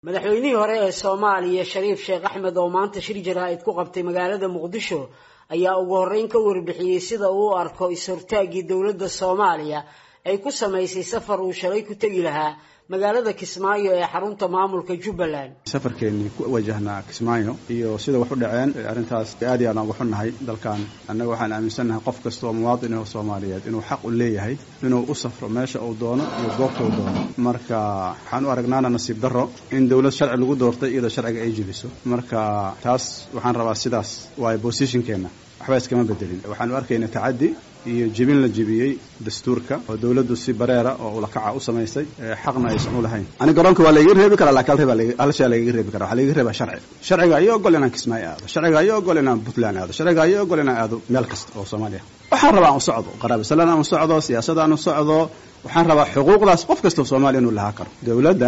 madaxweynihii hore ee Soomaaliya Shariif Sheekh Axmed oo maanta shir jaraa'id ku qabtay magaalada Muqdisho ayaa ugu horeyn ka warbixiyay sida uu u arko is-hortaagii dawladda Soomaaliya ay ku sameysay safar uu shalay ku tagi lahaa magaalada Kismaayo ee xarunta maamulka Jubbaland. safarkeeni ku wajahnaa Kismaayo iyo sida wax u dhaceen arintaas aad iyo aad uga xunnahay dalkan annaga waxaan aaminsanahay qof kasta oo muwaadin ah Soomaaliyeed inuu xaq u leeyahay inuu u safro meesha uu doono iyo goobta uu doono marka waxaan u aragnaa nasiib darro in dawlad sharci lagu doortay iyada sharciga ay jibiso marka taas waxaan rabaa sidaas waa positionkeena waxba iskama bedelin waxaan u arkaynaa tacaddi iyo jibin la jibiyay dastuurka oo dawladdu si bareera oo ula kaca u sameysay xaqna aysan u lahayn ani garoonka waa la iga reebi karaa laakiin halsha la iga reebi karaa waxa la iga reebaa sharciga ayaa ogol inaan Kismaayo aado sharciga ayaa ogol inaan Puntland aado sharciga ayaa ogol inaan aado meel kasta oo Soomaaliya waxaan rabaa aan socdo qaraabo salaan aan socdo siyaasadda aan socdo waxaan rabaa xuquuqdaas qof kasta oo Soomaali inuu lahaa karo dawladda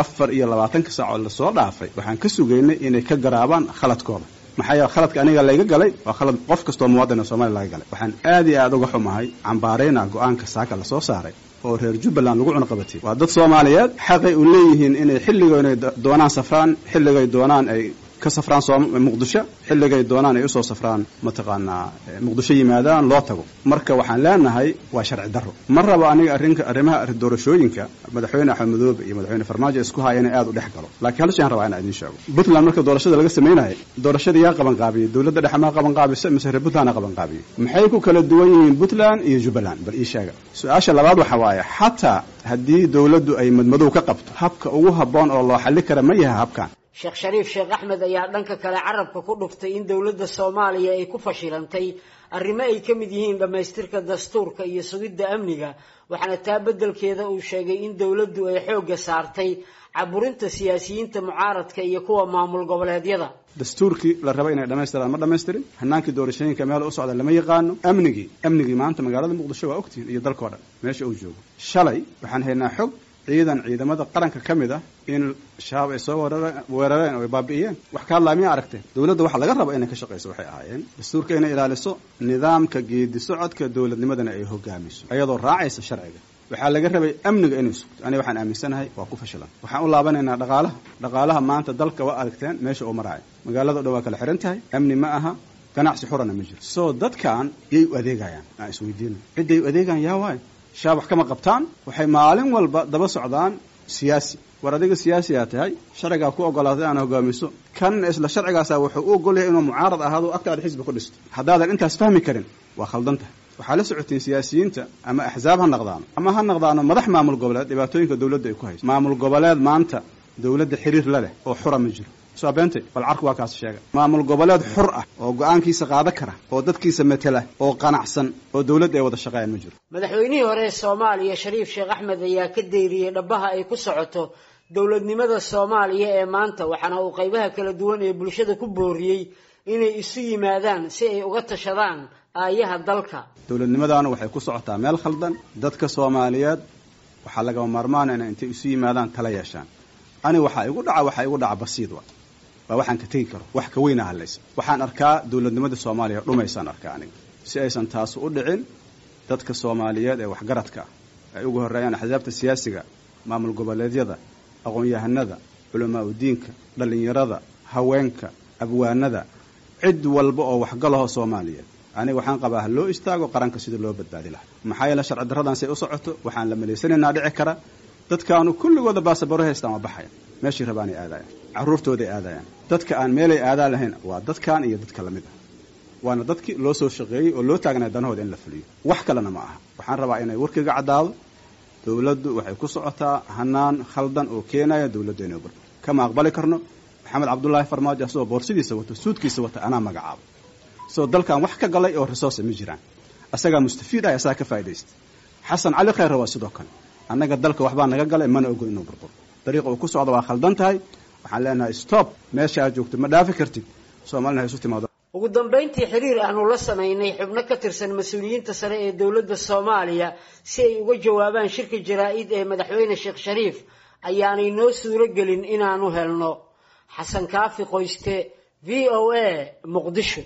24 saac oo la soo dhaafay waxaan ka sugaynay inay ka garaabaan khaladkooda maxay khaladka aniga la iga galay waa khalad qof kasta oo muwaadin Soomaali laga galay waxaan aad iyo aad uga xumahay cambaareyna go'aanka saaka la soo saaray oo reer Jubbaland lagu cunaqabatay waa dad Soomaaliyeed xaqay u leeyihiin inay xilligoona doonaan safraan xilligay doonaan ay ka safraan Muqdisho xilligay doonaan ay u soo safraan mataqaana Muqdisho yimaadaan loo tago marka waxaan leenahay waa sharci darro mar raba aniga arrimaha doorashooyinka madaxweyne Axmed Madoobe iyo madaxweyne Farmaajo isku hayeen aad u dhex galo laakiin hal shay aan rabaa inaan idin sheego Puntland marka doorashada laga sameeyay doorashada yaa qaban qaabiyay dawladda dhexe ma qaban qaabisay mise reer Puntland qaban qaabiyay maxay ku kala duwan yihiin Puntland iyo Jubbaland bal ii sheega su'aasha labaad waxa waaye hatta haddii dawladdu ay madmadow ka qabto habka ugu habboon oo loo xalli karo ma yahay habkan Sheekh Shariif Sheekh Axmed ayaa dhanka kale carabka ku dhuftay in dawladda Soomaaliya ay ku fashilantay arrimo ay ka mid yihiin dhamaystirka dastuurka iyo sugidda amniga waxaana taa beddelkeeda uu sheegay in dawladdu ay xoogga saartay caburinta siyaasiyiinta mucaaradka iyo kuwa maamul goboleedyada dastuurkii la raba inay dhamaystiraan ma dhammaystirin hanaankii doorashooyinka meel u socda lama yaqaano amnigii maanta magaalada Muqdisho waa ogtiin iyo dalka oo dhan meesha uu joogo shalay waxaan haynaa xog ciidamada qaranka kamid ah in shabaab ay soo weerareen oo baabi'iyeen wax ka hadlaamiya aragteen dawladda waxa laga rabo inay ka shaqeyso waxay ahaayeen dastuurka inay ilaaliso nidaamka geedi socodka dawladnimadana ay hogaamiso ayadoo raacaysa sharciga waxaa laga rabay amniga inuu sugto aniga waxaan aaminsanahay waa ku fashilan waxaan u laabanaynaa dhaqaalaha maanta dalka waa aragteen meesha uu marayo magaalada dhow waa kala xiran tahay amni ma aha ganacsi xurana ma jiro soo dadkan yay u adeegayaan aan isweydiino ciday u adeegaan yaa waay shaabax kama qabtaan waxay maalin walba daba socdaan siyaasi war adiga siyaasi aad tahay sharciga ku ogolaaday aan hogaamiso kan isla sharcigaas wuxuu u ogol yahay inuu mucaarad ahaado agtaada xisbi ku dhisto haddaadan intaas fahmi karin waa khaldan tahay waxaa la socotiin siyaasiyiinta ama axzaab ha noqdaan ama ha noqdaano madax maamul goboleed dhibaatooyinka dawladda ay ku hayso maamul goboleed maanta dawladda xiriir la leh oo xura ma jiro soo beentay bal arku waa kaas sheega maamul goboleed xur ah oo go'aankiisa qaada kara oo dadkiisa matala oo qanacsan oo dawladda ay wada shaqeeyaan ma jiro madaxweynihii hore ee Soomaaliya Shariif Sheekh Axmed ayaa ka deyriyay dhabaha ay ku socoto dawladnimada Soomaaliya ee maanta waxaana uu qaybaha kala duwan ee bulshada ku booriyay inay isu yimaadaan si ay uga tashadaan aayaha dalka dawladnimadana waxay ku socotaa meel khaldan dadka Soomaaliyeed waxa laga maarmaan in intay isu yimaadaan tala yeeshaan ani waxa igu dhaca basiid waa waxaan ka tagi karo wax ka weyn ah leys waxaan arkaa dawladnimada Soomaaliya dhumaysan arkaa aniga si aysan taas u dhicin dadka Soomaaliyeed ee wax garadka ay ugu horeeyaan axzaabta siyaasiga maamul goboleedyada aqoon-yahanada culamaa u diinka dhalinyarada haweenka abwaanada cid walba oo wax galaho Soomaaliyeed aniga waxaan qabaa loo istaago qaranka sida loo badbaadi lahaa maxay la sharci daradan say u socoto waxaan la maleysanaynaa dhici kara dadkaanu kulligooda baasabaro haystaan waa baxaya meeshii rabaanay aadayaan caruurtooda aadayaan dadka aan meelay aadaan lahayn waa dadkan iyo dadka lamid ah waana dadkii loo soo shaqeeyay oo loo taagnaa danahooda in la fuliyo wax kalena ma aha waxaan rabaa inay warkiga cadaado dawladdu waxay ku socotaa hanaan khaldan oo keenaya dawladda inay burburto kama aqbali karno Maxamed Cabdullaahi Farmaajo asoo boorsidiisa wato suudkiisa wata anaa magacaabo soo dalkan wax ka galay oo resource ma jiraan asaga mustafiid ah asaga ka faa'iideystay Xasan Cali Khayr waa sidoo kale annaga dalka waxba naga galay mana ogo inuu burburo dariiqa uu ku socdo waa khaldan tahay waxaan leenahay stop meesha aad joogto ma dhaafi kartid Soomaaliya isu timaado ugu dambeyntii xiriir aanu la sameynay xubno ka tirsan mas'uuliyiinta sare ee dawladda Soomaaliya si ay uga jawaabaan shirka jaraa'id ee madaxweyne Sheekh Shariif ayaanay noo suuro gelin inaanu helno Xasan Kaafi Qoyste VOA Muqdisho.